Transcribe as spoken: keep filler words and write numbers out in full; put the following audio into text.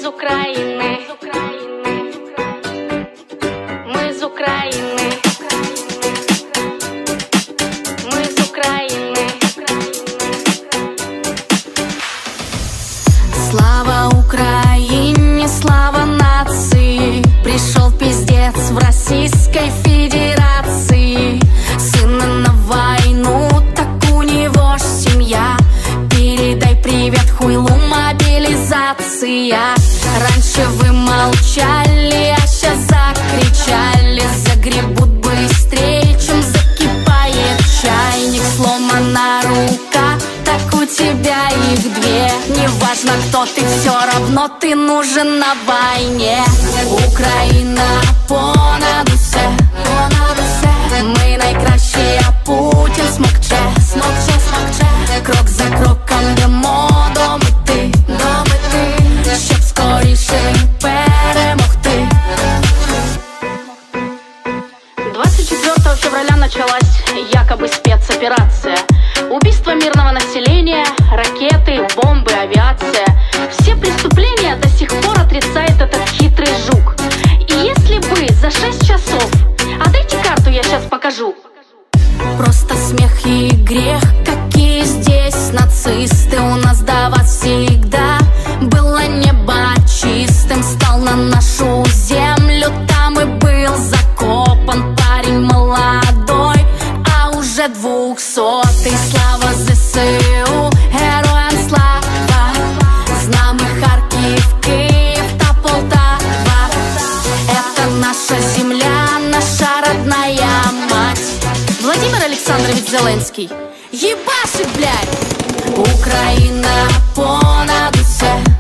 з України, ми з України, ми з України. Слава Украине, слава нации. Пришел пиздец в Российской Федерации. Сына на войну, так у него ж семья. Передай привет хуйлу, мобилизация. Раньше вы молчали, а сейчас закричали. Загребут быстрее, чем закипает чайник. Сломана рука, так у тебя их две. Неважно, кто ты, все равно ты нужен на войне. Україна понад усе, понад усе. Ми найкращі, а Путін смокче, смокче, смокче. Крок за кроком йдемо до мети, до мети, щоб скоріше перемогти. двадцать четвёртого февраля началась якобы спецоперация. Убийство мирного населения, ракеты, бомбы, авиация. Все преступления до сих пор отрицает этот хитрый жук. И если бы за шесть часов... А дайте карту, я сейчас покажу. Просто смех и грех, какие здесь нацисты. У нас до вас всегда было небо чистым. Стал на нашу землю, там и был закопан парень молодой, а уже двухсотый. Слава ЗСУ, героям слава. З нами Харків, Київ та Полтава. Это наша земля, наша родная мать. Владимир Александрович Зеленский, ебашит, блядь! Україна понад усе.